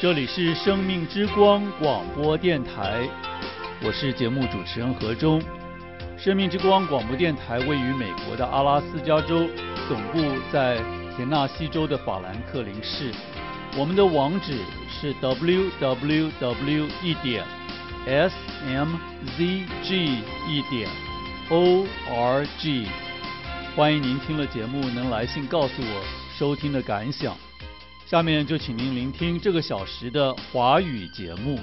这里是生命之光广播电台，我是节目主持人何忠。生命之光广播电台位于美国的阿拉斯加州，总部在田纳西州的法兰克林市。我们的网址是 www.smzg.org。欢迎您听了节目能来信告诉我收听的感想。下面就请您聆听这个小时的华语节目。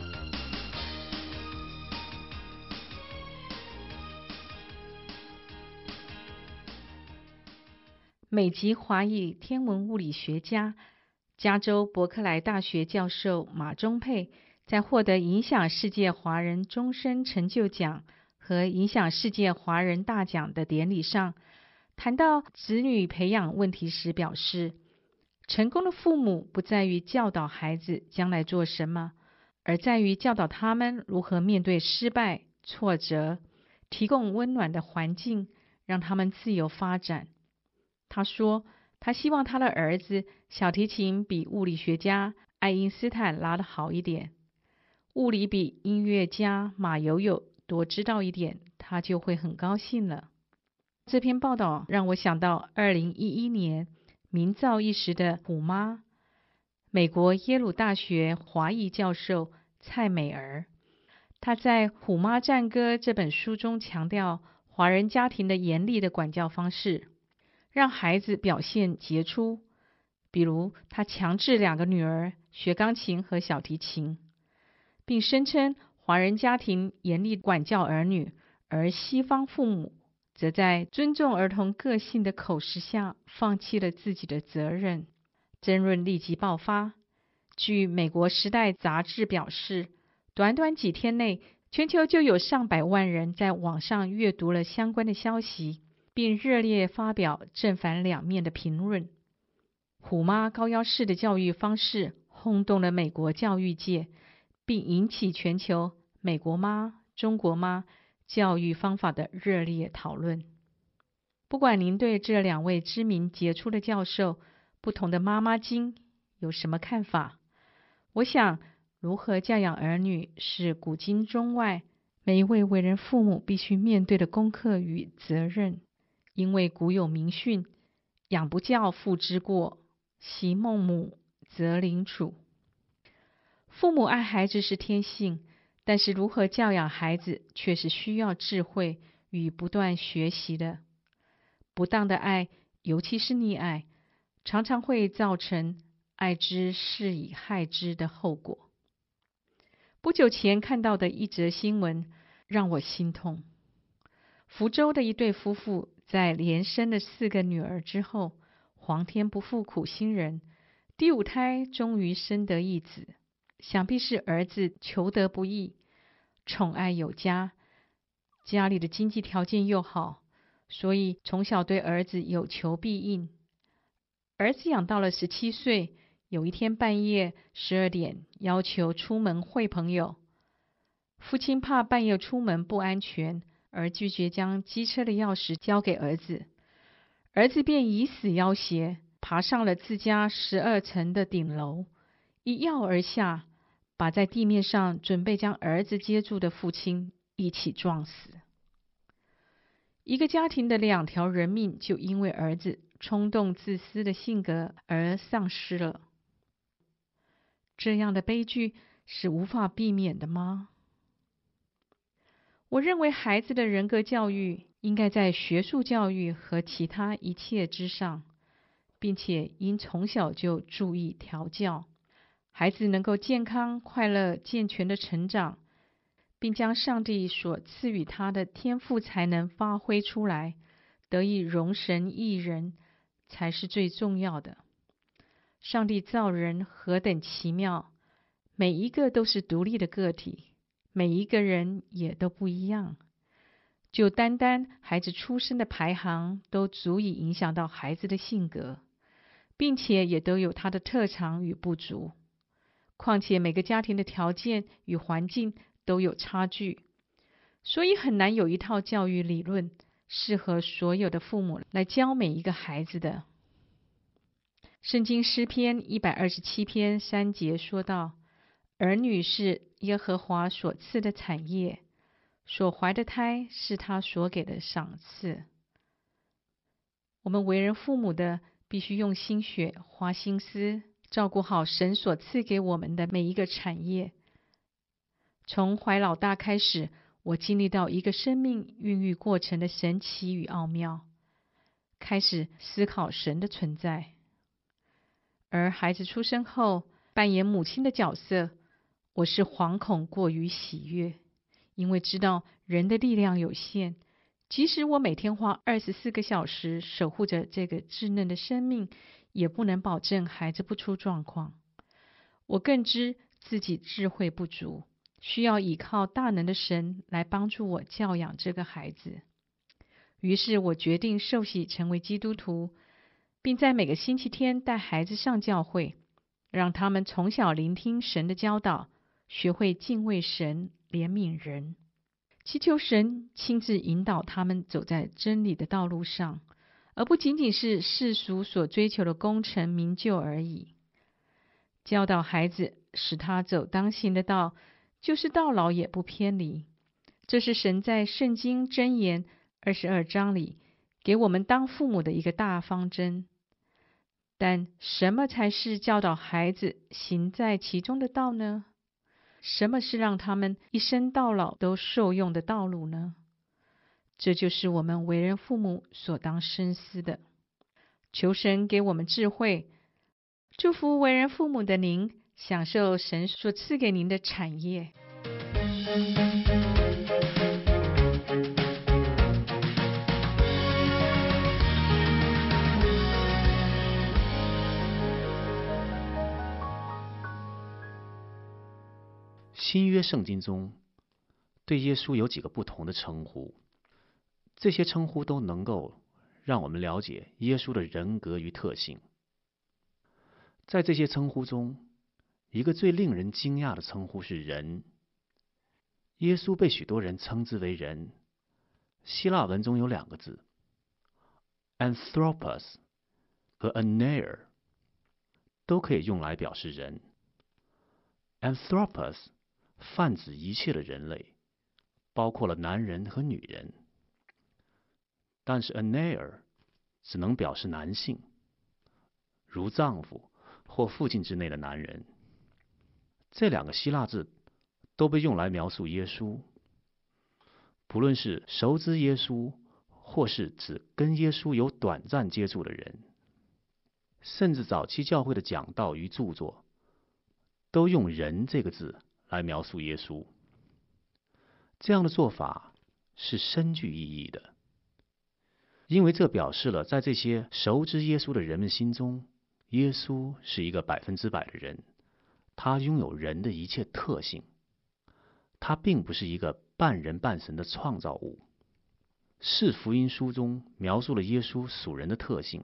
美籍华裔天文物理学家、加州伯克莱大学教授马忠佩在获得影响世界华人终身成就奖和影响世界华人大奖的典礼上，谈到子女培养问题时表示，成功的父母不在于教导孩子将来做什么，而在于教导他们如何面对失败、挫折，提供温暖的环境，让他们自由发展。他说，他希望他的儿子小提琴比物理学家爱因斯坦拉得好一点，物理比音乐家马友友多知道一点，他就会很高兴了。这篇报道让我想到2011年名噪一时的虎妈，美国耶鲁大学华裔教授蔡美儿。她在《虎妈战歌》这本书中强调华人家庭的严厉的管教方式，让孩子表现杰出。比如，她强制2个女儿学钢琴和小提琴，并声称华人家庭严厉管教儿女，而西方父母则在尊重儿童个性的口实下放弃了自己的责任。争论立即爆发。据美国时代杂志表示，短短几天内，全球就有上百万人在网上阅读了相关的消息，并热烈发表正反两面的评论。虎妈高腰式的教育方式轰动了美国教育界，并引起全球美国妈、中国妈教育方法的热烈讨论。不管您对这2位知名杰出的教授不同的妈妈经有什么看法，我想如何教养儿女是古今中外每一位为人父母必须面对的功课与责任。因为古有名训，养不教，父之过；习孟母，择邻处。父母爱孩子是天性，但是如何教养孩子却是需要智慧与不断学习的。不当的爱，尤其是溺爱，常常会造成爱之是以害之的后果。不久前看到的一则新闻让我心痛。福州的一对夫妇在连生了4个女儿之后，皇天不负苦心人，第5胎终于生得一子。想必是儿子求得不易，宠爱有加，家里的经济条件又好，所以从小对儿子有求必应。儿子养到了17岁，有一天半夜12点要求出门会朋友，父亲怕半夜出门不安全，而拒绝将机车的钥匙交给儿子。儿子便以死要挟，爬上了自家12层的顶楼，一跃而下，把在地面上准备将儿子接住的父亲一起撞死。一个家庭的2条人命就因为儿子冲动自私的性格而丧失了。这样的悲剧是无法避免的吗？我认为孩子的人格教育应该在学术教育和其他一切之上，并且应从小就注意调教，孩子能够健康、快乐、健全的成长，并将上帝所赐予他的天赋才能发挥出来，得以容神益人，才是最重要的。上帝造人何等奇妙，每一个都是独立的个体，每一个人也都不一样。就单单孩子出生的排行，都足以影响到孩子的性格，并且也都有他的特长与不足。况且每个家庭的条件与环境都有差距，所以很难有一套教育理论适合所有的父母来教每一个孩子的。圣经诗篇127篇3节说道： 儿女是耶和华所赐的产业，所怀的胎是他所给的赏赐。我们为人父母的，必须用心血、花心思，照顾好神所赐给我们的每一个产业。从怀老大开始，我经历到一个生命孕育过程的神奇与奥妙，开始思考神的存在。而孩子出生后，扮演母亲的角色，我是惶恐过于喜悦，因为知道人的力量有限，即使我每天花24个小时守护着这个稚嫩的生命，也不能保证孩子不出状况。我更知自己智慧不足，需要依靠大能的神来帮助我教养这个孩子。于是我决定受洗成为基督徒，并在每个星期天带孩子上教会，让他们从小聆听神的教导，学会敬畏神、怜悯人，祈求神亲自引导他们走在真理的道路上，而不仅仅是世俗所追求的功成名就而已。教导孩子，使他走当行的道，就是到老也不偏离。这是神在圣经箴言22章里给我们当父母的一个大方针。但什么才是教导孩子行在其中的道呢？什么是让他们一生到老都受用的道路呢？这就是我们为人父母所当深思的。求神给我们智慧，祝福为人父母的您，享受神所赐给您的产业。 新约圣经中对耶稣有几个不同的称呼，这些称呼都能够让我们了解耶稣的人格与特性。在这些称呼中，一个最令人惊讶的称呼是人。耶稣被许多人称之为人，希腊文中有2个字 anthropos 和 aneir 都可以用来表示人。anthropos 泛指一切的人类，包括了男人和女人，但是 aneir 只能表示男性，如丈夫或父亲之内的男人。这2个希腊字都被用来描述耶稣，不论是熟知耶稣，或是指跟耶稣有短暂接触的人，甚至早期教会的讲道与著作都用人这个字来描述耶稣。这样的做法是深具意义的，因为这表示了在这些熟知耶稣的人们心中，耶稣是一个100%的人，他拥有人的一切特性，他并不是一个半人半神的创造物。四福音书中描述了耶稣属人的特性，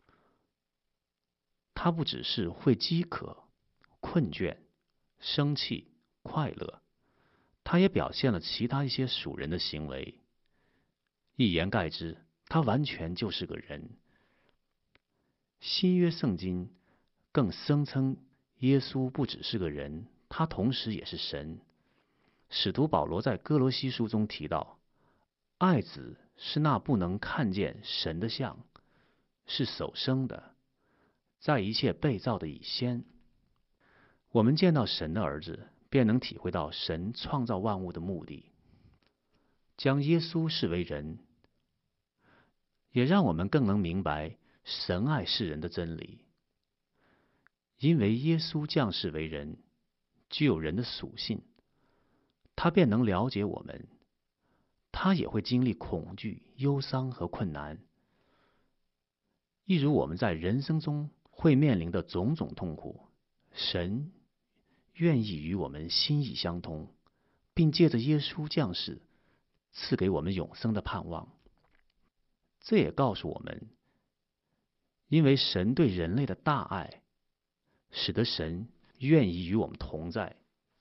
他不只是会饥渴、困倦、生气、快乐，他也表现了其他一些属人的行为。一言概之，他完全就是个人。新约圣经更声称耶稣不只是个人，他同时也是神。使徒保罗在哥罗西书中提到，爱子是那不能看见神的像，是首生的，在一切被造的以先。我们见到神的儿子，便能体会到神创造万物的目的。将耶稣视为人，也让我们更能明白神爱世人的真理。因为耶稣降世为人，具有人的属性，他便能了解我们，他也会经历恐惧、忧伤和困难，一如我们在人生中会面临的种种痛苦。神愿意与我们心意相通，并借着耶稣降世赐给我们永生的盼望。这也告诉我们，因为神对人类的大爱，使得神愿意与我们同在。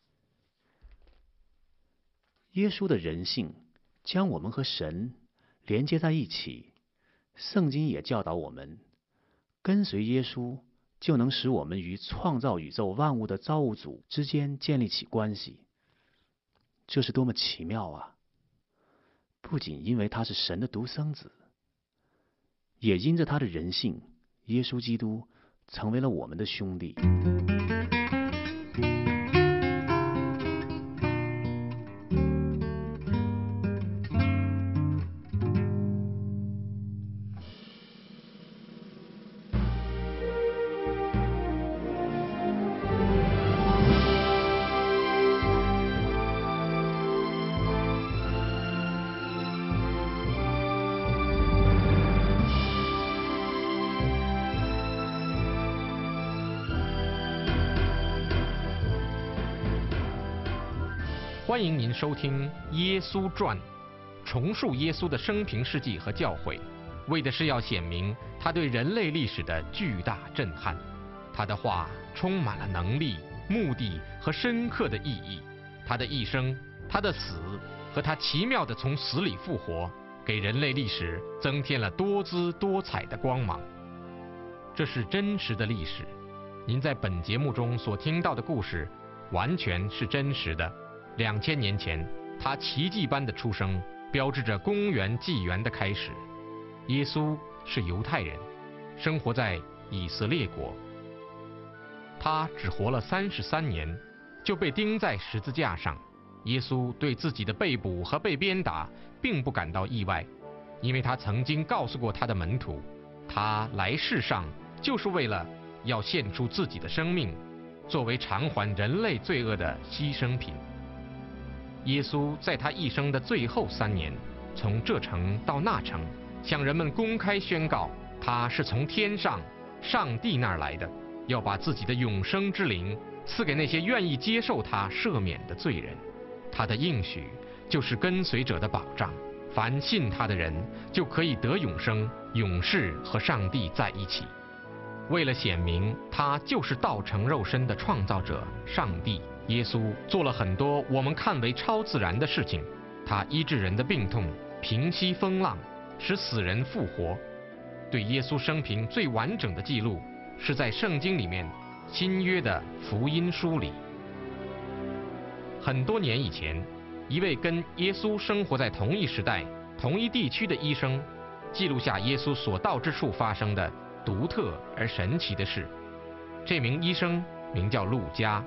耶稣的人性将我们和神连接在一起。圣经也教导我们，跟随耶稣就能使我们与创造宇宙万物的造物主之间建立起关系。这是多么奇妙啊！不仅因为他是神的独生子，也因着他的人性，耶稣基督成为了我们的兄弟。 欢迎您收听《耶稣传》，重述耶稣的生平事迹和教诲，为的是要显明他对人类历史的巨大震撼。他的话充满了能力、目的和深刻的意义。他的一生、他的死和他奇妙的从死里复活，给人类历史增添了多姿多彩的光芒。这是真实的历史。您在本节目中所听到的故事，完全是真实的。2000年前，他奇迹般的出生，标志着公元纪元的开始。耶稣是犹太人，生活在以色列国。他只活了33年，就被钉在十字架上。耶稣对自己的被捕和被鞭打，并不感到意外，因为他曾经告诉过他的门徒，他来世上就是为了要献出自己的生命，作为偿还人类罪恶的牺牲品。耶稣在他一生的最后3年，从这城到那城，向人们公开宣告，他是从天上上帝那儿来的，要把自己的永生之灵赐给那些愿意接受他赦免的罪人。他的应许就是跟随者的保障，凡信他的人就可以得永生，永世和上帝在一起。为了显明他就是道成肉身的创造者上帝，耶稣做了很多我们看为超自然的事情。他医治人的病痛，平息风浪，使死人复活。对耶稣生平最完整的记录是在圣经里面新约的福音书里。很多年以前，一位跟耶稣生活在同一时代、同一地区的医生，记录下耶稣所到之处发生的独特而神奇的事。这名医生名叫路加。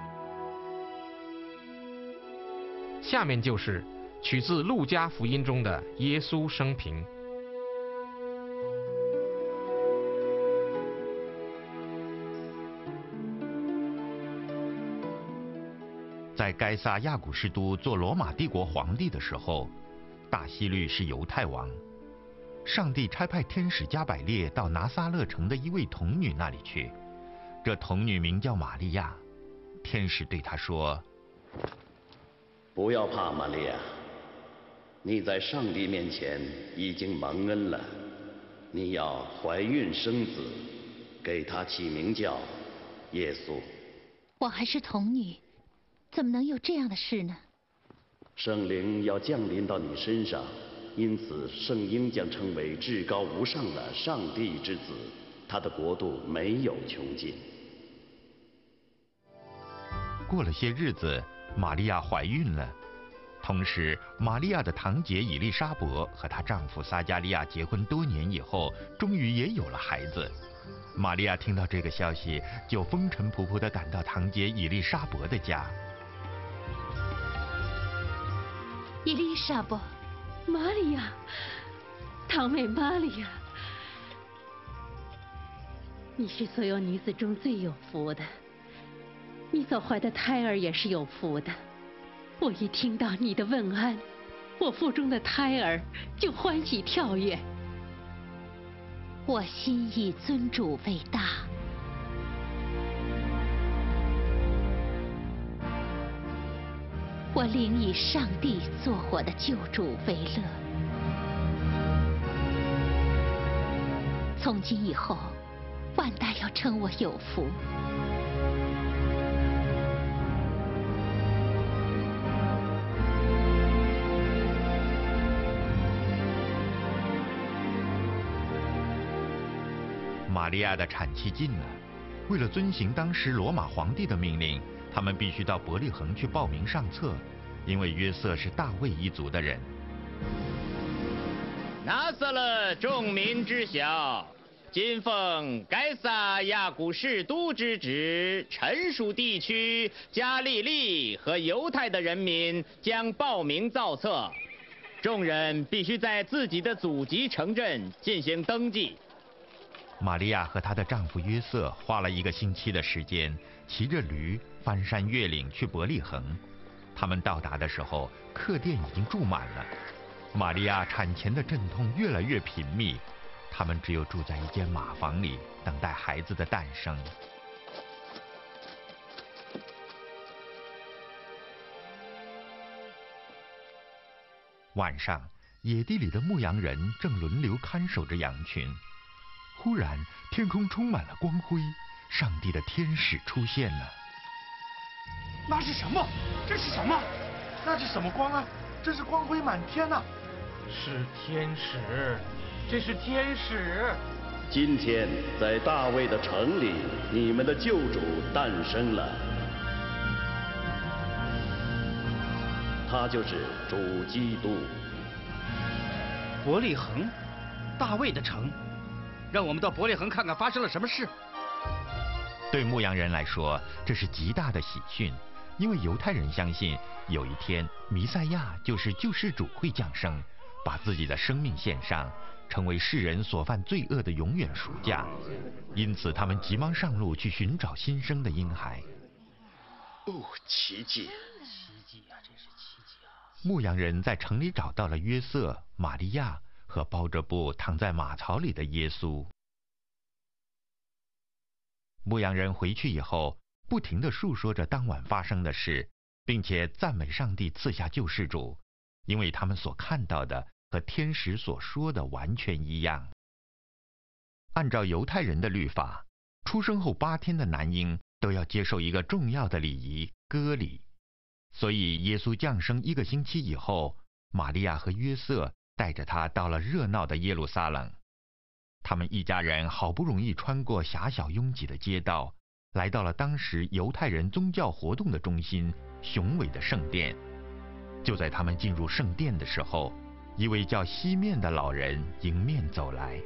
下面就是取自路加福音中的耶稣生平。 在该撒亚古士都做罗马帝国皇帝的时候，大希律是犹太王。上帝差派天使加百列到拿撒勒城的一位童女那里去，这童女名叫玛利亚。天使对她说： 不要怕，玛利亚，你在上帝面前已经蒙恩了。你要怀孕生子，给他起名叫耶稣。 我还是童女，怎么能有这样的事呢？ 圣灵要降临到你身上，因此圣婴将称为至高无上的上帝之子，他的国度没有穷尽。 过了些日子，玛利亚怀孕了。同时，玛利亚的堂姐以利沙伯和她丈夫撒加利亚结婚多年以后，终于也有了孩子。玛利亚听到这个消息，就风尘仆仆地赶到堂姐以利沙伯的家。 伊丽莎白， 玛利亚，堂妹玛利亚，你是所有女子中最有福的，你所怀的胎儿也是有福的。我一听到你的问安，我腹中的胎儿就欢喜跳跃。 我心以尊主为大，我灵以上帝做我的救主为乐。从今以后，万代要称我有福。 玛利亚的产期近了， 为了遵行当时罗马皇帝的命令，他们必须到伯利恒去报名上册，因为约瑟是大卫一族的人。 拿撒勒众民知晓，今奉该撒亚古士都之旨，陈属地区加利利和犹太的人民将报名造册，众人必须在自己的祖籍城镇进行登记。 玛利亚和她的丈夫约瑟花了1个星期的时间，骑着驴翻山越岭去伯利恒。他们到达的时候，客店已经住满了。玛利亚产前的阵痛越来越频密，他们只有住在一间马房里，等待孩子的诞生。晚上，野地里的牧羊人正轮流看守着羊群。忽然，天空充满了光辉，上帝的天使出现了。 那是什么？这是什么？那是什么光啊？这是光辉满天啊！ 是天使，这是天使。 今天在大卫的城里，你们的救主诞生了，他就是主基督。 伯利恒，大卫的城，让我们到伯利恒看看发生了什么事。 对牧羊人来说，这是极大的喜讯，因为犹太人相信有一天弥赛亚就是救世主会降生，把自己的生命献上，成为世人所犯罪恶的永远赎价。因此他们急忙上路去寻找新生的婴孩。 哦，奇迹！ 奇迹啊，真是奇迹啊！ 牧羊人在城里找到了约瑟、玛利亚和包着布躺在马槽里的耶稣。牧羊人回去以后，不停地述说着当晚发生的事，并且赞美上帝赐下救世主，因为他们所看到的和天使所说的完全一样。按照犹太人的律法，出生后8天的男婴都要接受一个重要的礼仪——割礼。所以耶稣降生1个星期以后，玛利亚和约瑟带着他到了热闹的耶路撒冷。他们一家人好不容易穿过狭小拥挤的街道，来到了当时犹太人宗教活动的中心——雄伟的圣殿。就在他们进入圣殿的时候，一位叫西面的老人迎面走来。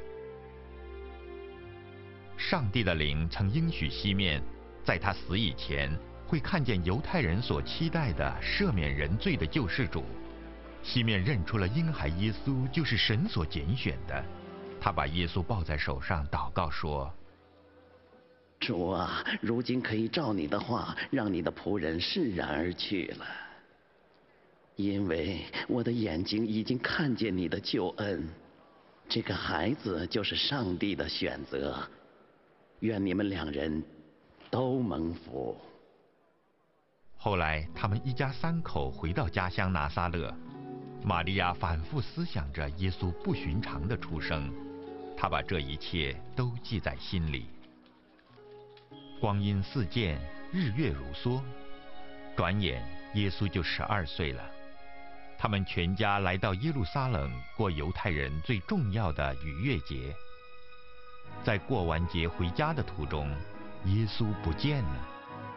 上帝的灵曾应许西面，在他死以前会看见犹太人所期待的赦免人罪的救世主。西面认出了婴孩耶稣就是神所拣选的，他把耶稣抱在手上，祷告说： 主啊，如今可以照你的话，让你的仆人释然而去了，因为我的眼睛已经看见你的救恩。这个孩子就是上帝的选择，愿你们2人都蒙福。 后来他们一家3口回到家乡拿撒勒。玛利亚反复思想着耶稣不寻常的出生，她把这一切都记在心里。光阴似箭，日月如梭，转眼耶稣就12岁了。他们全家来到耶路撒冷过犹太人最重要的逾越节。在过完节回家的途中，耶稣不见了。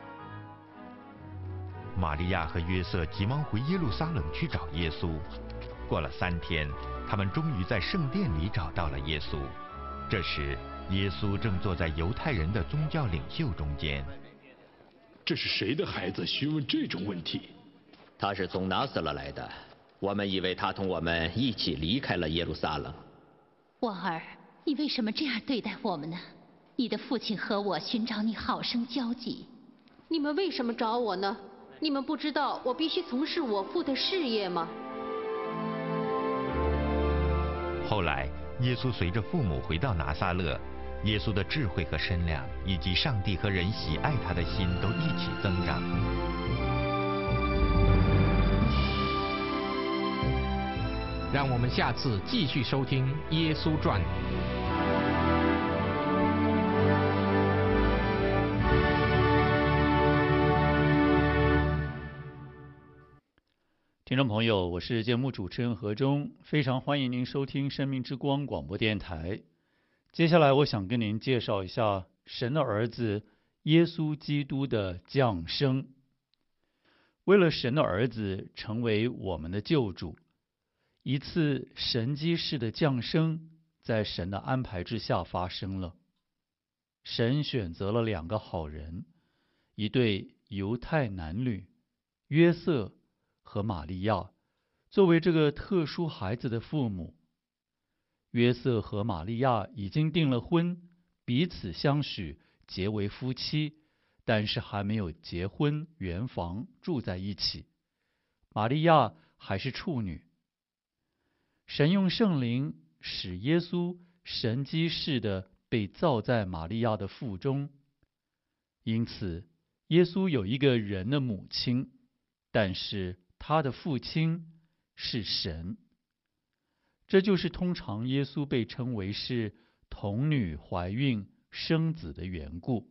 玛利亚和约瑟急忙回耶路撒冷去找耶稣。过了3天，他们终于在圣殿里找到了耶稣。这时，耶稣正坐在犹太人的宗教领袖中间。 这是谁的孩子？询问这种问题？ 他是从拿撒勒来的，我们以为他同我们一起离开了耶路撒冷。 王儿，你为什么这样对待我们呢？你的父亲和我寻找你好生交集。 你们为什么找我呢？你们不知道我必须从事我父的事业吗？ 后来，耶稣随着父母回到拿撒勒，耶稣的智慧和身量，以及上帝和人喜爱他的心都一起增长。 让我们下次继续收听《耶稣传》。 听众朋友，我是节目主持人何忠，非常欢迎您收听生命之光广播电台。接下来我想跟您介绍一下神的儿子耶稣基督的降生。为了神的儿子成为我们的救主，一次神迹式的降生在神的安排之下发生了。神选择了2个好人，一对犹太男女，约瑟和玛利亚，作为这个特殊孩子的父母。约瑟和玛利亚已经订了婚，彼此相许，结为夫妻，但是还没有结婚圆房住在一起。玛利亚还是处女。神用圣灵使耶稣神迹式的被造在玛利亚的腹中，因此耶稣有一个人的母亲，但是他的父亲是神。这就是通常耶稣被称为是童女怀孕生子的缘故。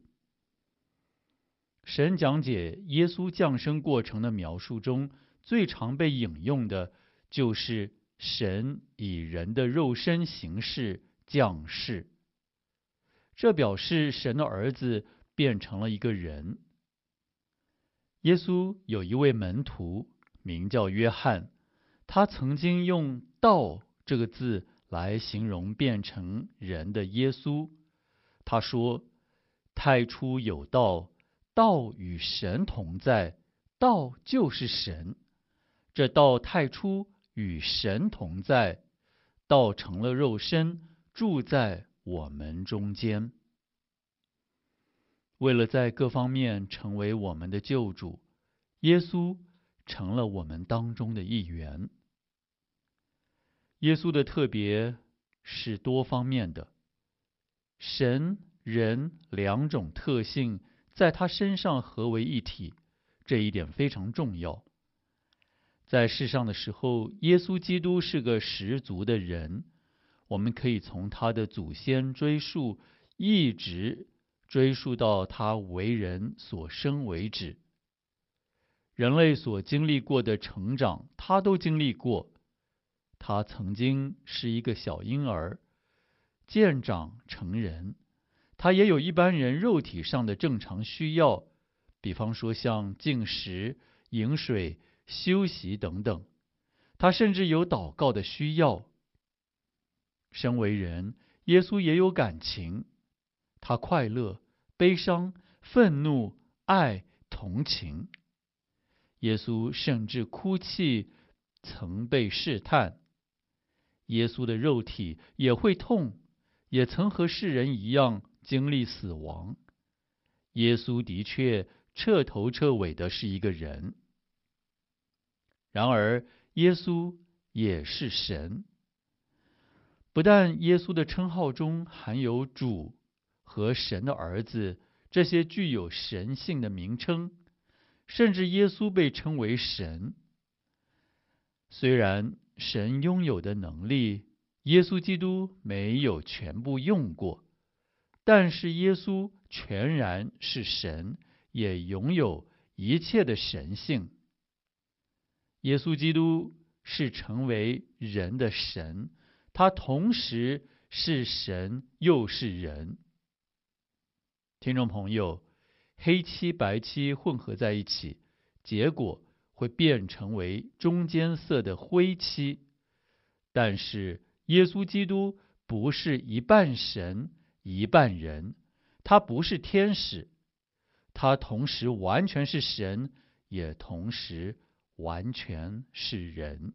神讲解耶稣降生过程的描述中，最常被引用的就是神以人的肉身形式降世。这表示神的儿子变成了一个人。耶稣有一位门徒，名叫约翰，他曾经用道这个字来形容变成人的耶稣。他说：太初有道，道与神同在，道就是神。这道太初与神同在，道成了肉身，住在我们中间。为了在各方面成为我们的救主，耶稣成了我们当中的一员。耶稣的特别是多方面的，神人2种特性在他身上合为一体，这一点非常重要。在世上的时候，耶稣基督是个十足的人，我们可以从他的祖先追溯，一直追溯到他为人所生为止。人类所经历过的成长，他都经历过。他曾经是一个小婴儿，渐长成人。他也有一般人肉体上的正常需要，比方说像进食、饮水、休息等等。他甚至有祷告的需要。身为人，耶稣也有感情，他快乐、悲伤、愤怒、爱、同情。耶稣甚至哭泣，曾被试探。耶稣的肉体也会痛，也曾和世人一样经历死亡。耶稣的确彻头彻尾的是一个人。然而，耶稣也是神。不但耶稣的称号中含有主和神的儿子这些具有神性的名称，甚至耶稣被称为神。虽然神拥有的能力，耶稣基督没有全部用过，但是耶稣全然是神，也拥有一切的神性。耶稣基督是成为人的神，他同时是神又是人。听众朋友，黑漆白漆混合在一起，结果会变成为中间色的灰漆。但是耶稣基督不是一半神一半人，他不是天使，他同时完全是神，也同时完全是人。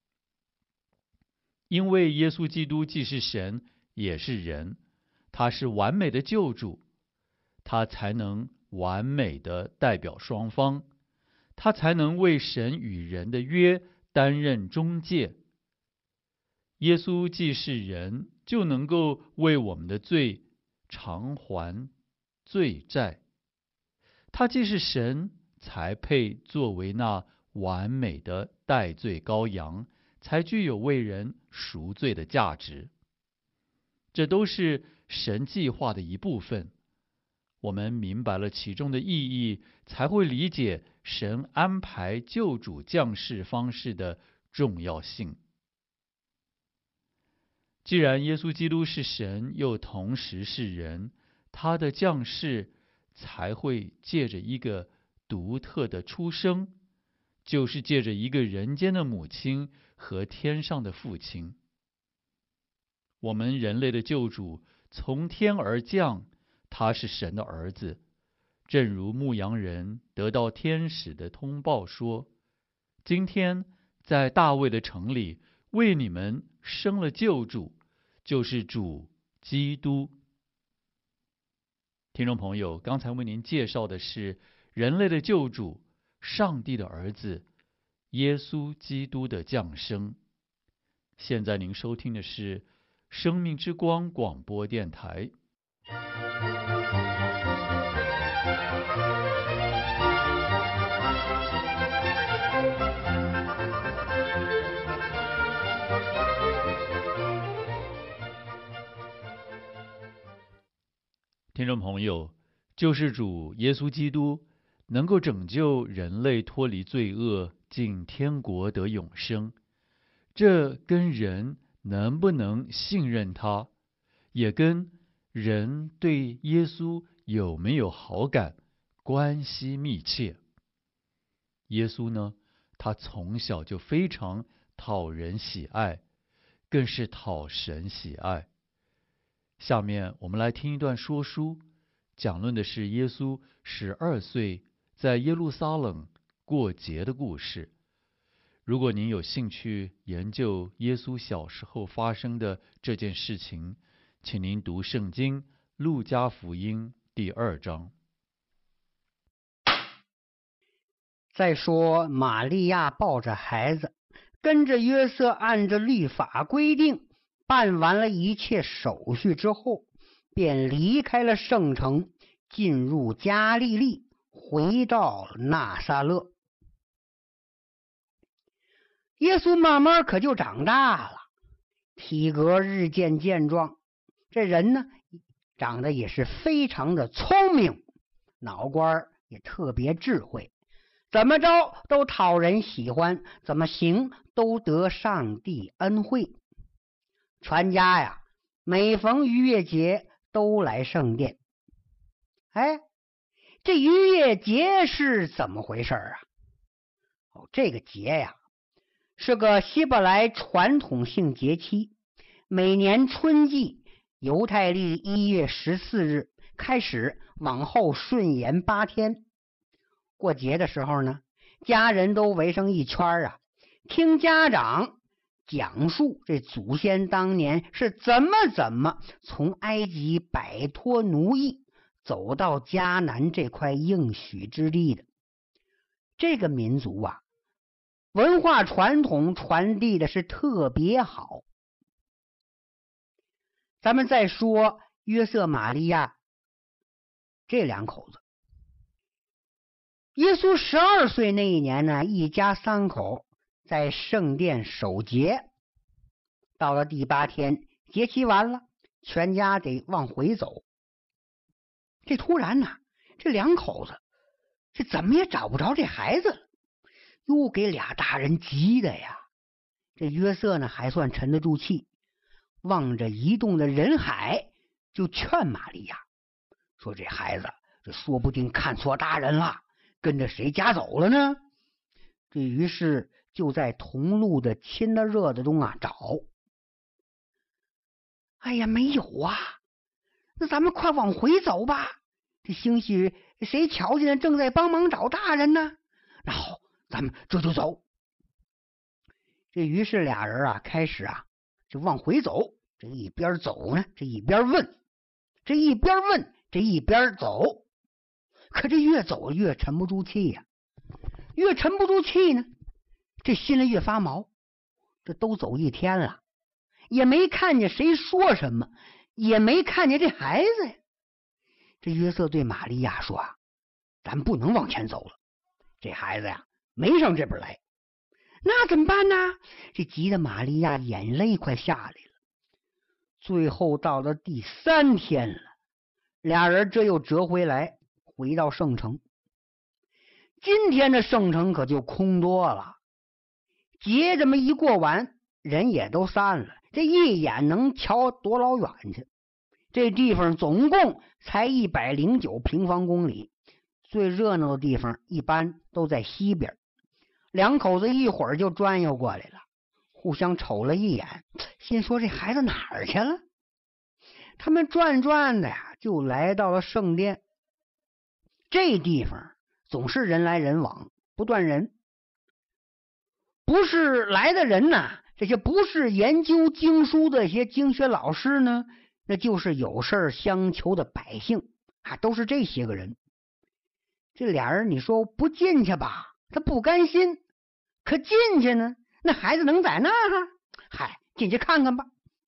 因为耶稣基督既是神也是人，他是完美的救主，他才能完美的代表双方，他才能为神与人的约担任中介。耶稣既是人，就能够为我们的罪偿还罪债。他既是神，才配作为那完美的代罪羔羊，才具有为人赎罪的价值。这都是神计划的一部分。我们明白了其中的意义，才会理解神安排救主降世方式的重要性。既然耶稣基督是神，又同时是人，他的降世才会借着一个独特的出生，就是借着一个人间的母亲和天上的父亲。我们人类的救主从天而降，他是神的儿子，正如牧羊人得到天使的通报说，今天在大卫的城里为你们生了救主，就是主基督。听众朋友，刚才为您介绍的是人类的救主，上帝的儿子耶稣基督的降生。现在您收听的是生命之光广播电台。听众朋友，救世主耶稣基督能够拯救人类脱离罪恶，进天国得永生，这跟人能不能信任他，也跟人对耶稣有没有好感关系密切。耶稣呢，他从小就非常讨人喜爱，更是讨神喜爱。下面我们来听一段说书，讲论的是耶稣12岁在耶路撒冷过节的故事。如果您有兴趣研究耶稣小时候发生的这件事情，请您读圣经路加福音第2章。 再说玛利亚抱着孩子，跟着约瑟按着律法规定办完了一切手续之后，便离开了圣城，进入加利利，回到了拿撒勒。耶稣慢慢可就长大了，体格日渐健壮，这人呢长得也是非常的聪明，脑瓜也特别智慧，怎么着都讨人喜欢，怎么行都得上帝恩惠。全家呀，每逢逾越节都来圣殿。哎，这逾越节是怎么回事啊？这个节呀，是个希伯来传统性节期，每年春季犹太历1月14日开始，往后顺延8天。过节的时候呢，家人都围上一圈啊，听家长讲述这祖先当年是怎么从埃及摆脱奴役，走到迦南这块应许之地的。这个民族啊，文化传统传递的是特别好。咱们再说约瑟玛利亚这两口子。耶稣12岁那一年呢，一家3口在圣殿守节。到了第8天，节期完了，全家得往回走。这突然呢，这两口子这怎么也找不着这孩子了，又给俩大人急的呀。这约瑟呢还算沉得住气，望着移动的人海，就劝玛利亚说：“这孩子这说不定看错大人了，跟着谁家走了呢？”这于是就在同路的亲的热的中找。哎呀，没有啊！那咱们快往回走吧。这兴许谁瞧见正在帮忙找大人呢？那好，咱们这就走。这于是俩人开始就往回走。这一边走呢，这一边问，这一边问，这一边走。可这越走越沉不住气呀，越沉不住气呢，这心里越发毛。这都走1天了，也没看见谁说什么，也没看见这孩子呀。这约瑟对玛利亚说：“咱不能往前走了，这孩子呀没上这边来。”那怎么办呢？这急得玛利亚眼泪快下来了。最后到了第3天了，俩人这又折回来，回到圣城。今天的圣城可就空多了，节这么一过完，人也都散了，这一眼能瞧多老远去。 这地方总共才109平方公里，最热闹的地方一般都在西边。两口子一会儿就转悠过来了，互相瞅了一眼，心说这孩子哪儿去了？他们转转的呀，就来到了圣殿。这地方总是人来人往，不断人。不是来的人呢，这些不是研究经书的一些经学老师呢，那就是有事相求的百姓啊，都是这些个人。这俩人你说不进去吧，他不甘心；可进去呢，那孩子能在那儿？嗨，进去看看吧。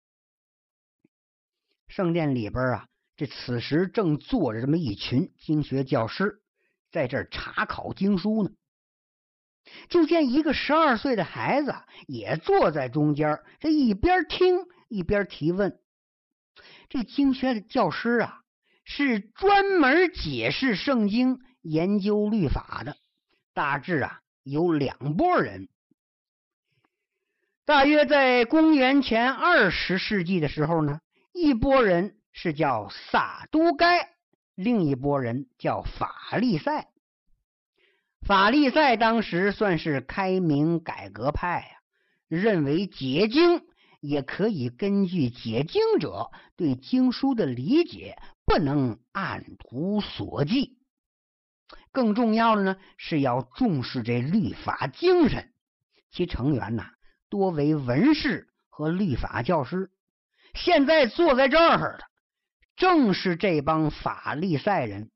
圣殿里边啊，这此时正坐着这么一群经学教师，在这儿查考经书呢。就见一个12岁的孩子也坐在中间，这一边听一边提问。这经学的教师啊，是专门解释圣经、研究律法的，大致啊有2拨人。大约在公元前20世纪的时候呢，一拨人是叫撒都该，另一拨人叫法利赛。法利赛当时算是开明改革派啊，认为解经也可以根据解经者对经书的理解，不能按图索骥。更重要的呢，是要重视这律法精神。其成员呢，多为文士和律法教师。现在坐在这儿的，正是这帮法利赛人。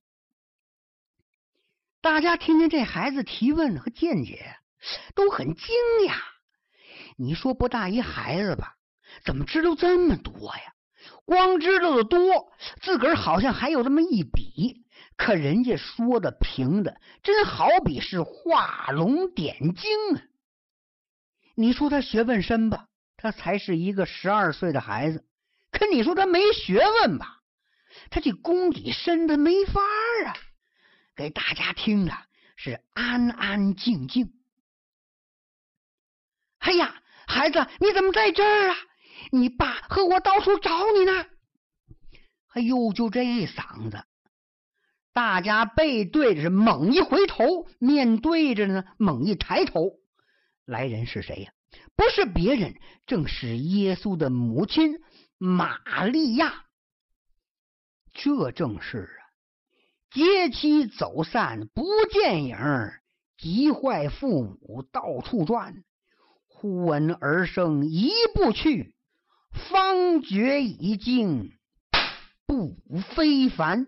大家听听这孩子提问和见解，都很惊讶。你说不大一孩子吧，怎么知道这么多呀？光知道的多，自个儿好像还有这么一笔，可人家说的评的，真好比是画龙点睛啊！你说他学问深吧，他才是一个12岁的孩子；可你说他没学问吧，他这功底深的没法啊！给大家听的是安安静静。哎呀，孩子，你怎么在这儿啊？你爸和我到处找你呢。哎呦，就这嗓子，大家背对着猛一回头，面对着呢猛一抬头。来人是谁呀？不是别人，正是耶稣的母亲玛利亚。这正是啊，街妻走散不见影，急坏父母到处转，忽闻儿声一步去，方觉已经不非凡。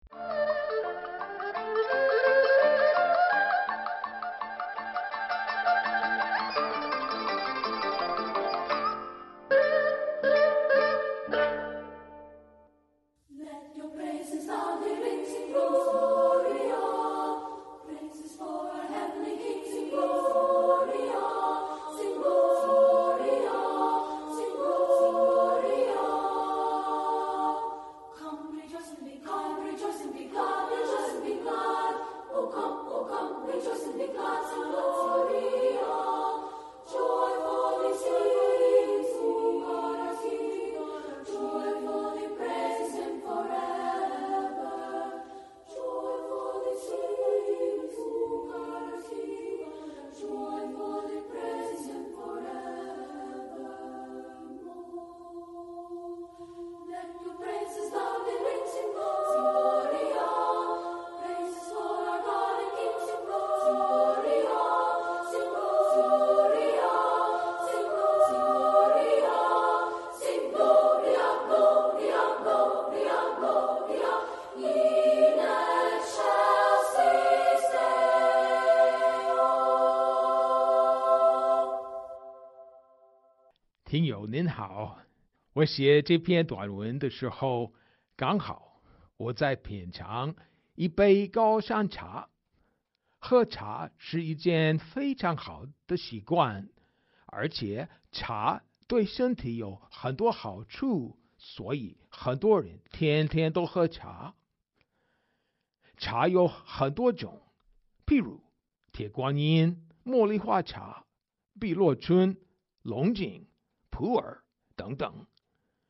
听友您好，我写这篇短文的时候，刚好我在品尝一杯高山茶。喝茶是一件非常好的习惯，而且茶对身体有很多好处，所以很多人天天都喝茶。茶有很多种，譬如铁观音、茉莉花茶、碧螺春、龙井、普洱等等。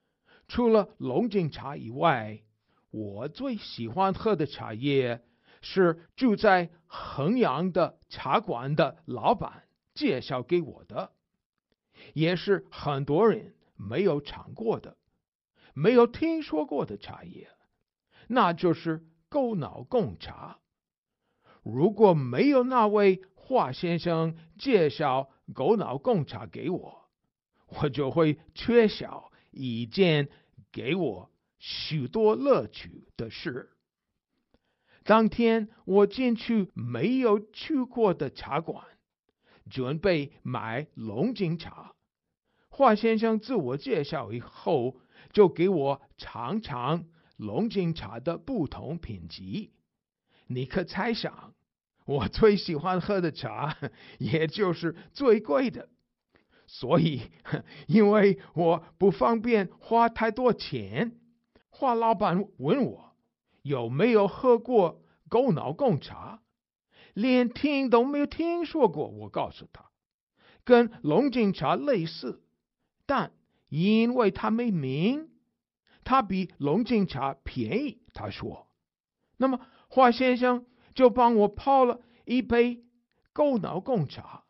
除了龙井茶以外，我最喜欢喝的茶叶是住在衡阳的茶馆的老板介绍给我的，也是很多人没有尝过的、没有听说过的茶叶，那就是狗脑贡茶。如果没有那位华先生介绍狗脑贡茶给我，我就会缺少一件给我许多乐趣的事。当天我进去没有去过的茶馆，准备买龙井茶。华先生自我介绍以后，就给我尝尝龙井茶的不同品级。你可猜想，我最喜欢喝的茶，也就是最贵的。所以，因为我不方便花太多钱，华老板问我有没有喝过狗脑贡茶，连听都没有听说过。我告诉他，跟龙井茶类似，但因为它没名，它比龙井茶便宜。他说，那么华先生就帮我泡了一杯狗脑贡茶，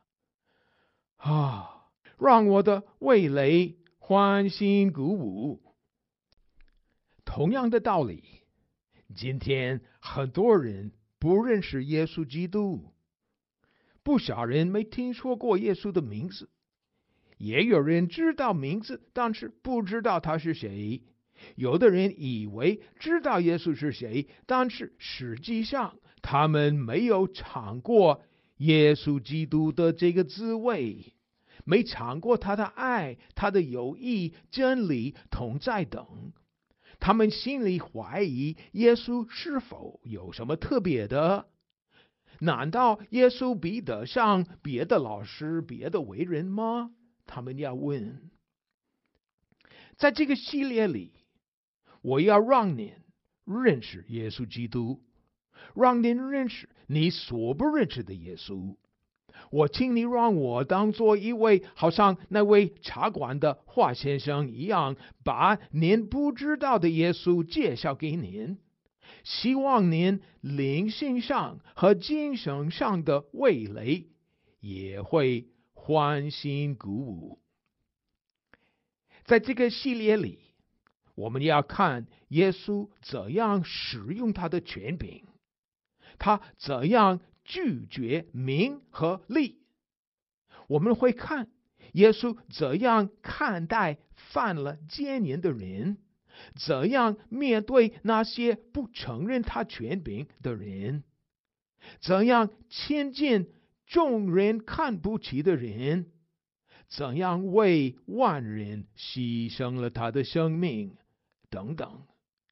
让我的味蕾欢欣鼓舞。同样的道理，今天很多人不认识耶稣基督，不少人没听说过耶稣的名字，也有人知道名字，但是不知道他是谁。有的人以为知道耶稣是谁，但是实际上他们没有尝过耶稣基督的这个滋味，没尝过他的爱、他的友谊、真理、同在等。他们心里怀疑耶稣是否有什么特别的？难道耶稣比得上别的老师、别的伟人吗？他们要问。在这个系列里，我要让您认识耶稣基督，让您认识你所不认识的耶稣。我请你让我当做一位好像那位茶馆的华先生一样，把您不知道的耶稣介绍给您，希望您灵性上和精神上的味蕾也会欢欣鼓舞。在这个系列里，我们要看耶稣怎样使用他的权柄，他怎样拒绝名和利。我们会看耶稣怎样看待犯了奸淫的人，怎样面对那些不承认他权柄的人，怎样亲近众人看不起的人，怎样为万人牺牲了他的生命等等。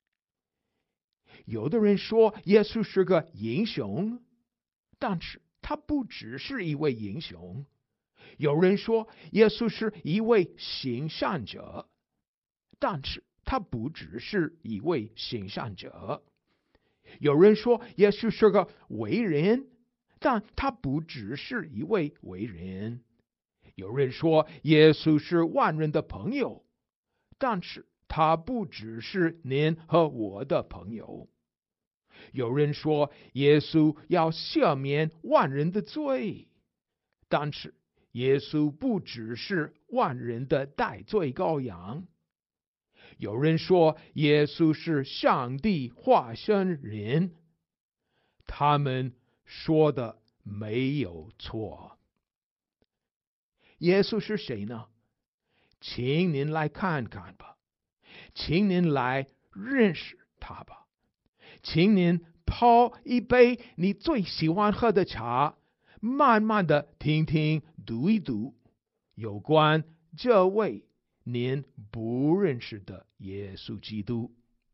有的人说耶稣是个英雄，但是他不只是一位英雄。有人说耶稣是一位行善者，但是他不只是一位行善者。有人说耶稣是个伟人，但他不只是一位伟人。有人说耶稣是万人的朋友，但是他不只是您和我的朋友。有人说耶稣要赦免万人的罪，但是耶稣不只是万人的代罪羔羊。有人说耶稣是上帝化身人，他们说的没有错。耶稣是谁呢？请您来看看吧，请您来认识他吧，请您泡一杯你最喜欢喝的茶，慢慢的听听读一读有关这位您不认识的耶稣基督。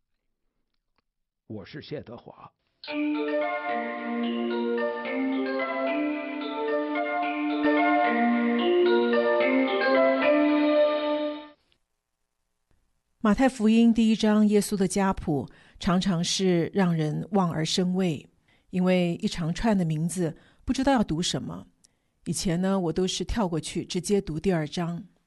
我是谢德华。 马太福音第1章耶稣的家谱常常是让人望而生畏，因为一长串的名字不知道要读什么。以前呢，我都是跳过去直接读第2章。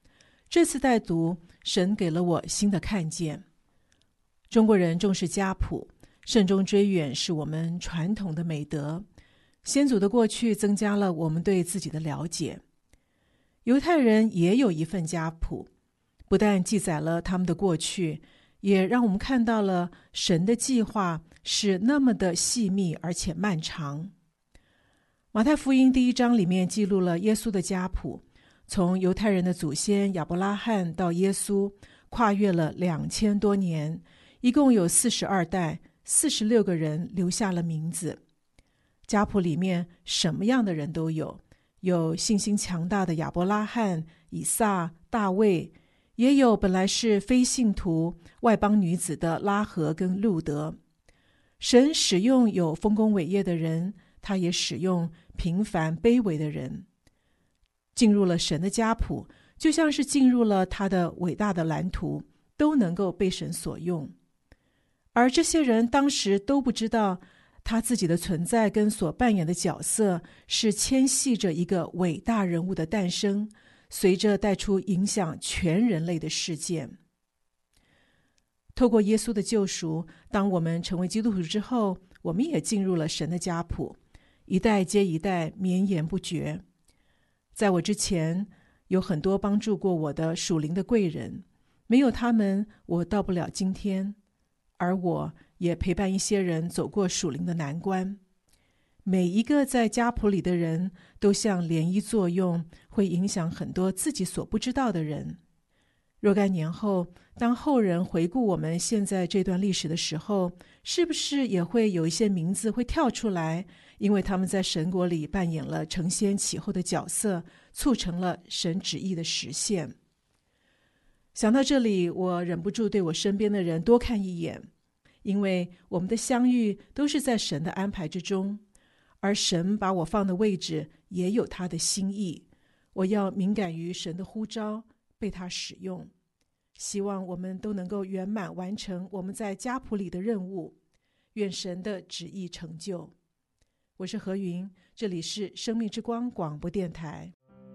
这次带读，神给了我新的看见。中国人重视家谱，慎终追远是我们传统的美德。先祖的过去增加了我们对自己的了解。犹太人也有一份家谱，不但记载了他们的过去，也让我们看到了神的计划是那么的细密而且漫长。马太福音第1章里面记录了耶稣的家谱，从犹太人的祖先亚伯拉罕到耶稣，跨越了2000多年，一共有42代，46个人留下了名字。家谱里面什么样的人都有，有信心强大的亚伯拉罕、以撒、大卫，也有本来是非信徒外邦女子的拉合跟路德。神使用有丰功伟业的人，他也使用平凡卑微的人。进入了神的家谱，就像是进入了他的伟大的蓝图，都能够被神所用。而这些人当时都不知道他自己的存在跟所扮演的角色是牵系着一个伟大人物的诞生，随着带出影响全人类的事件。透过耶稣的救赎，当我们成为基督徒之后，我们也进入了神的家谱，一代接一代，绵延不绝。在我之前，有很多帮助过我的属灵的贵人，没有他们，我到不了今天。而我也陪伴一些人走过属灵的难关。每一个在家谱里的人都像涟漪作用，会影响很多自己所不知道的人。若干年后，当后人回顾我们现在这段历史的时候，是不是也会有一些名字会跳出来，因为他们在神国里扮演了承先启后的角色，促成了神旨意的实现。想到这里，我忍不住对我身边的人多看一眼，因为我们的相遇都是在神的安排之中，而神把我放的位置也有他的心意。我要敏感于神的呼召，被他使用。希望我们都能够圆满完成我们在家谱里的任务，愿神的旨意成就。我是何云，这里是生命之光广播电台。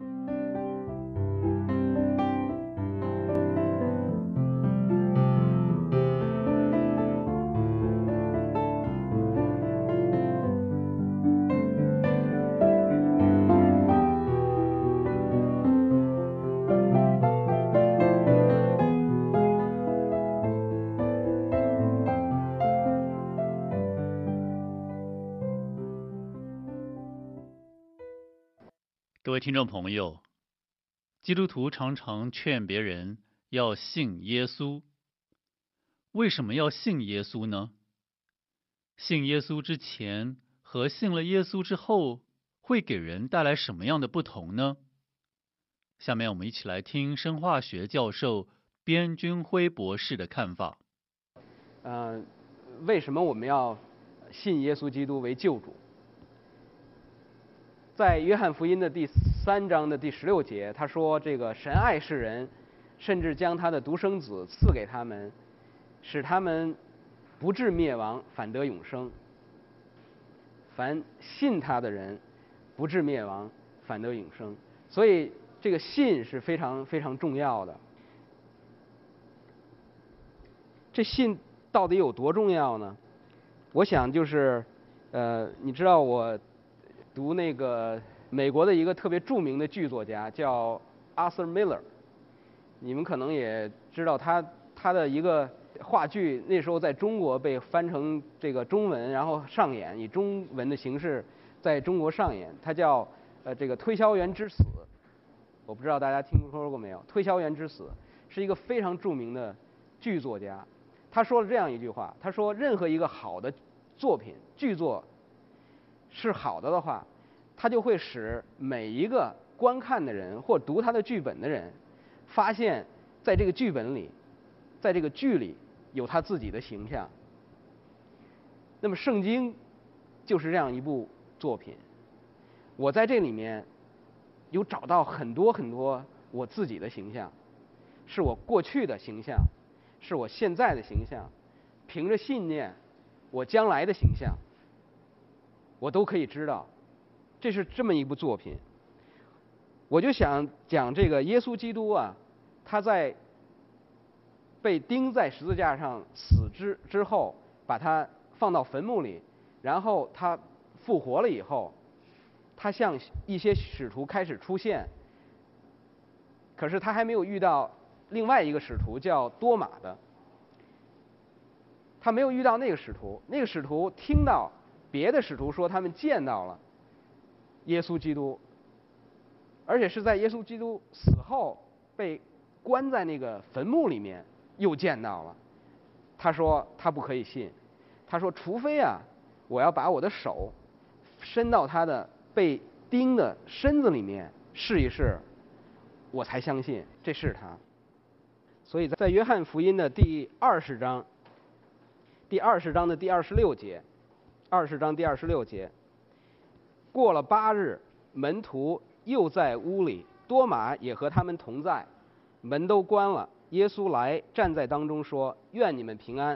各位听众朋友，基督徒常常劝别人要信耶稣。为什么要信耶稣呢？信耶稣之前和信了耶稣之后，会给人带来什么样的不同呢？下面我们一起来听生化学教授边军辉博士的看法。 为什么我们要信耶稣基督为救主？在约翰福音的第3章的第16节，他说：“这个神爱世人，甚至将他的独生子赐给他们，使他们不至灭亡，反得永生。凡信他的人，不至灭亡，反得永生。”所以这个信是非常非常重要的。这信到底有多重要呢？我想就是，你知道我读那个美国的一个特别著名的剧作家叫 Arthur Miller， 你们可能也知道他的一个话剧，那时候在中国被翻成这个中文，然后上演，以中文的形式在中国上演。它叫这个《推销员之死》，我不知道大家听说过没有？《推销员之死》是一个非常著名的剧作家，他说了这样一句话，他说：“任何一个好的作品剧作是好的话，它就会使每一个观看的人或读他的剧本的人，发现在这个剧本里，在这个剧里有他自己的形象。”那么圣经就是这样一部作品，我在这里面有找到很多很多我自己的形象，是我过去的形象，是我现在的形象，凭着信念我将来的形象，我都可以知道。这是这么一部作品。我就想讲这个耶稣基督啊， 他在被钉在十字架上死之后，把他放到坟墓里，然后他复活了以后，他向一些使徒开始出现。可是他还没有遇到另外一个使徒叫多马的，他没有遇到那个使徒。那个使徒听到别的使徒说他们见到了耶稣基督，而且是在耶稣基督死后被关在那个坟墓里面又见到了。他说他不可以信，他说除非我要把我的手伸到他的被钉的身子里面试一试，我才相信这是他。所以在约翰福音的第20章的第26节，20章第26节，过了8日，门徒又在屋里，多马也和他们同在，门都关了。耶稣来站在当中说：“愿你们平安。”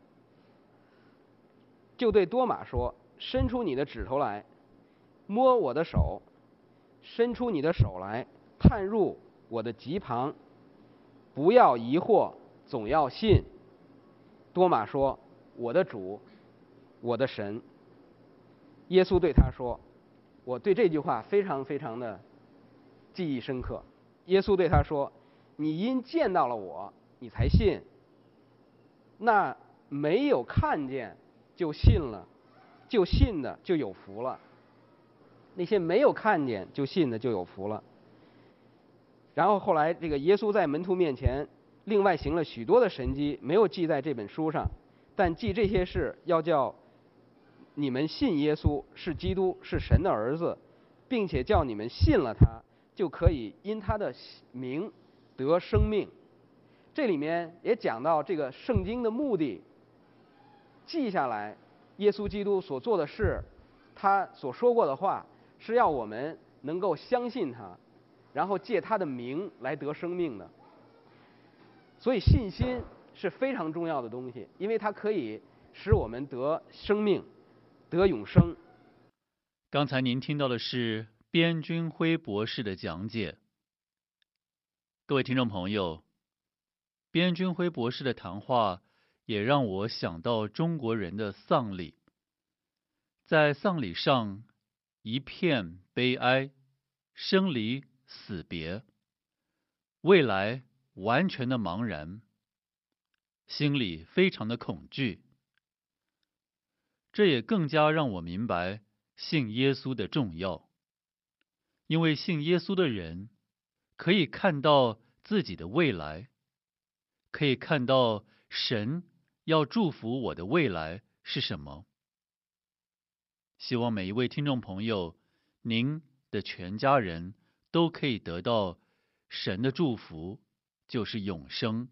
就对多马说：“伸出你的指头来，摸我的手；伸出你的手来，探入我的脊旁。不要疑惑，总要信。”多马说：“我的主，我的神。”耶稣对他说：“我对这句话非常非常的记忆深刻。”耶稣对他说：“你因见到了我，你才信。那没有看见就信了，就信的就有福了。那些没有看见就信的就有福了。”然后后来这个耶稣在门徒面前另外行了许多的神迹，没有记在这本书上，但记这些事要叫你们信耶稣是基督，是神的儿子，并且叫你们信了他，就可以因他的名得生命。这里面也讲到这个圣经的目的，记下来耶稣基督所做的事，他所说过的话，是要我们能够相信他，然后借他的名来得生命的。所以信心是非常重要的东西，因为它可以使我们得生命，得永生。 刚才您听到的是边军辉博士的讲解。各位听众朋友，边军辉博士的谈话也让我想到中国人的丧礼。在丧礼上，一片悲哀，生离死别，未来完全的茫然，心里非常的恐惧。这也更加让我明白信耶稣的重要，因为信耶稣的人可以看到自己的未来，可以看到神要祝福我的未来是什么。希望每一位听众朋友，您的全家人都可以得到神的祝福，就是永生。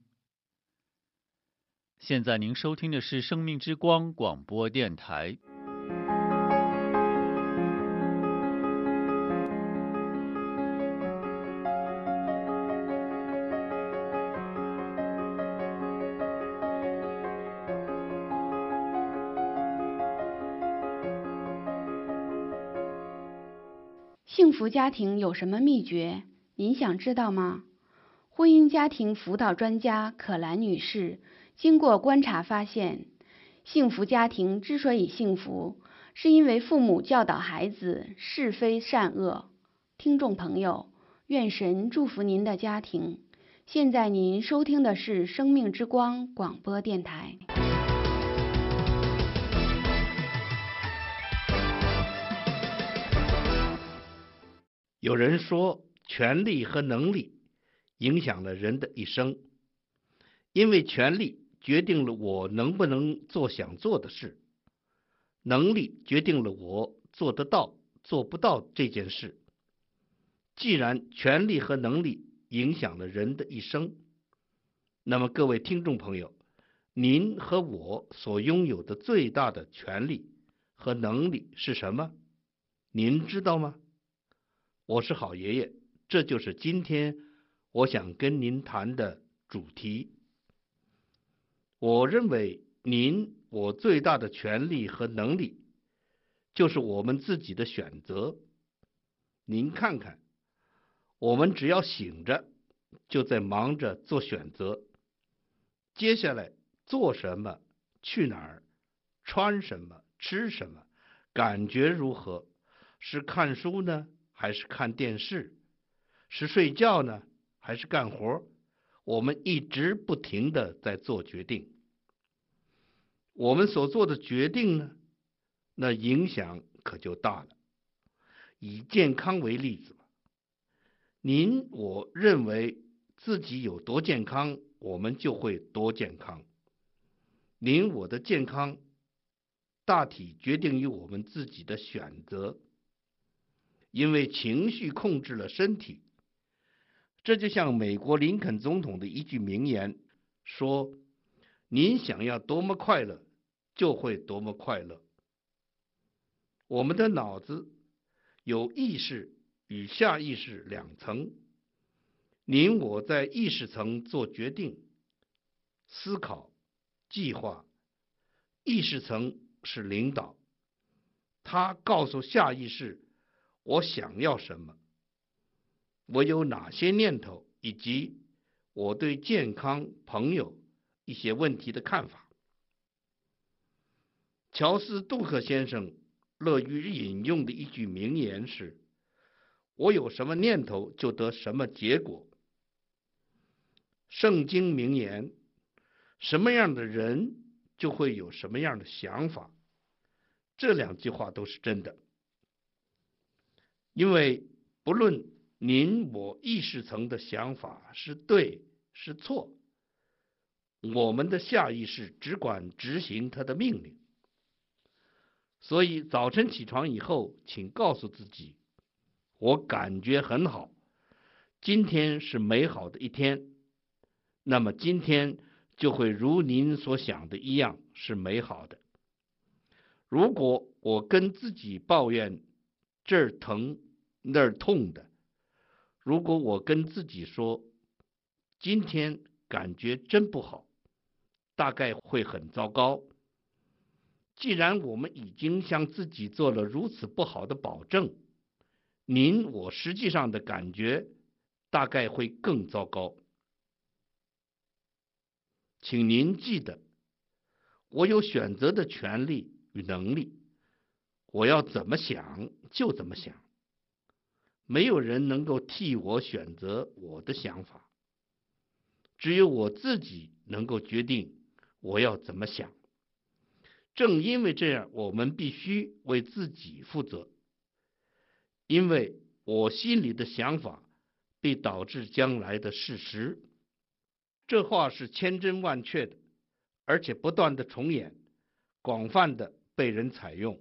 现在您收听的是生命之光广播电台。 幸福家庭有什么秘诀？您想知道吗？婚姻家庭辅导专家可兰女士经过观察发现，幸福家庭之所以幸福，是因为父母教导孩子是非善恶。听众朋友，愿神祝福您的家庭。现在您收听的是生命之光广播电台。 有人说，权力和能力影响了人的一生，因为权力决定了我能不能做想做的事，能力决定了我做得到做不到这件事。既然权力和能力影响了人的一生，那么各位听众朋友，您和我所拥有的最大的权力和能力是什么？您知道吗？我是好爷爷，这就是今天我想跟您谈的主题。我认为我最大的权利和能力就是我们自己的选择。您看看，我们只要醒着， 就在忙着做选择。接下来做什么、去哪儿、穿什么、吃什么、感觉如何，是看书呢，还是看电视？是睡觉呢，还是干活？我们一直不停地在做决定。我们所做的决定呢，那影响可就大了。以健康为例子吧，您我认为自己有多健康，我们就会多健康。您我的健康大体决定于我们自己的选择，因为情绪控制了身体。这就像美国林肯总统的一句名言说：您想要多么快乐，就会多么快乐。我们的脑子有意识与下意识两层，您我在意识层做决定、思考、计划，意识层是领导，他告诉下意识我想要什么，我有哪些念头，以及我对健康、朋友一些问题的看法。乔斯·杜克先生乐于引用的一句名言是：我有什么念头就得什么结果。圣经名言：什么样的人就会有什么样的想法。这两句话都是真的，因为不论您我意识层的想法是对是错，我们的下意识只管执行它的命令。所以早晨起床以后，请告诉自己：我感觉很好，今天是美好的一天。那么今天就会如您所想的一样是美好的。如果我跟自己抱怨这儿疼那儿痛的，如果我跟自己说今天感觉真不好，大概会很糟糕。既然我们已经向自己做了如此不好的保证，您我实际上的感觉大概会更糟糕。请您记得，我有选择的权利与能力，我要怎么想就怎么想，没有人能够替我选择我的想法，只有我自己能够决定我要怎么想。正因为这样，我们必须为自己负责，因为我心里的想法必导致将来的事实。这话是千真万确的，而且不断的重演，广泛的被人采用。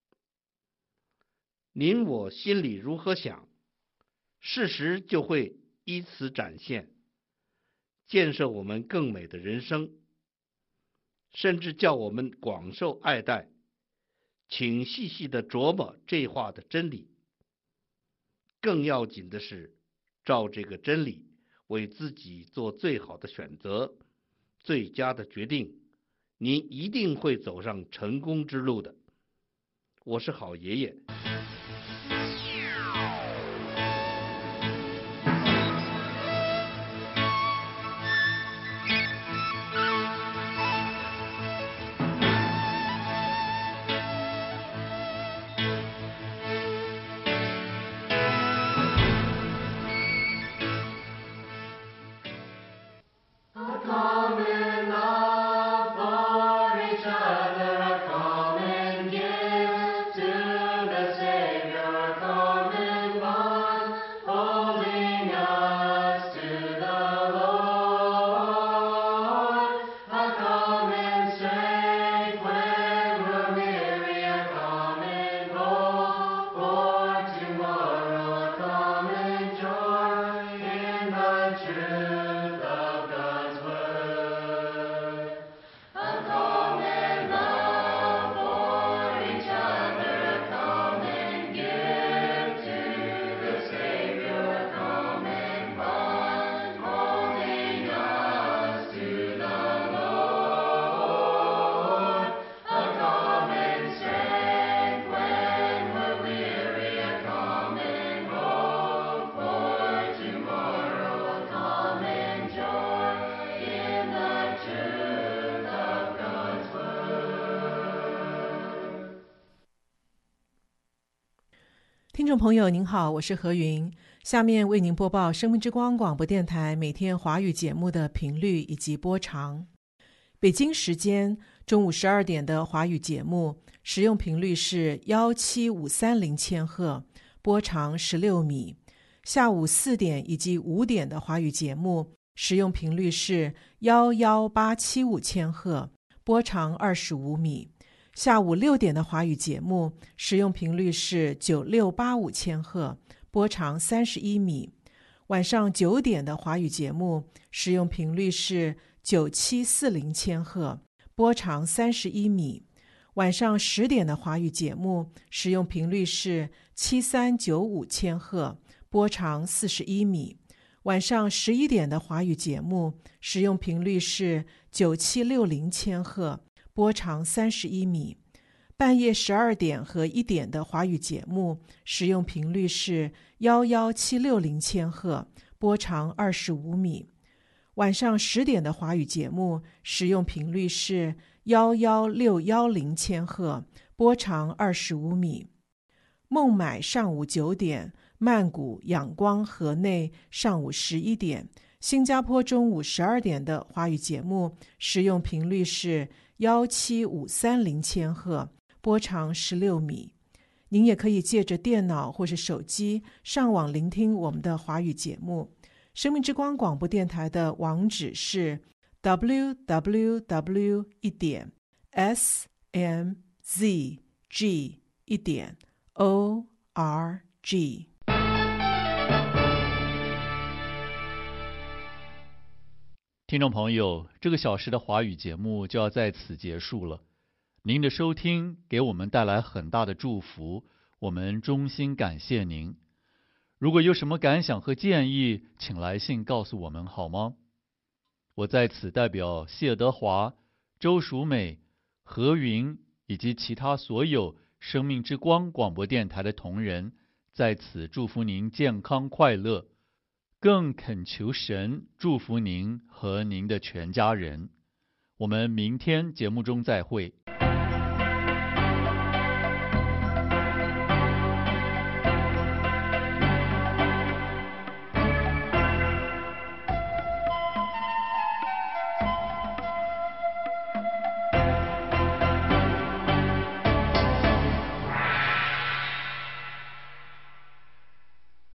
您我心里如何想，事实就会依此展现，建设我们更美的人生，甚至叫我们广受爱戴。请细细的琢磨这话的真理。更要紧的是，照这个真理为自己做最好的选择，最佳的决定，你一定会走上成功之路的。我是好爷爷。 Common gift to the 听众朋友您好，我是何云，下面为您播报生命之光广播电台每天华语节目的频率以及播长。北京时间中午12点的华语节目使用频率是17530千赫，波长16米。下午4点以及5点的华语节目使用频率是11875千赫，波长25米。下午6点的华语节目使用频率是9685千赫，波长31米。晚上9点的华语节目使用频率是9740千赫，波长31米。晚上10点的华语节目使用频率是7395千赫，波长41米。晚上11点的华语节目使用频率是9760千赫，波长31米。半夜12点和1点的华语节目使用频率是11760千赫，波长25米。晚上10点的华语节目使用频率是11610千赫，波长25米。孟买上午9点，曼谷、仰光、河内上午11点，新加坡中午12点的华语节目使用频率是17530千赫，波长16米。您也可以借着电脑或是手机上网聆听我们的华语节目。生命之光广播电台的网址是 www.smzg.org。 听众朋友，这个小时的华语节目就要在此结束了。您的收听给我们带来很大的祝福，我们衷心感谢您。如果有什么感想和建议，请来信告诉我们好吗？我在此代表谢德华、周淑美、何云以及其他所有生命之光广播电台的同仁，在此祝福您健康快乐，更恳求神祝福您和您的全家人。我们明天节目中再会。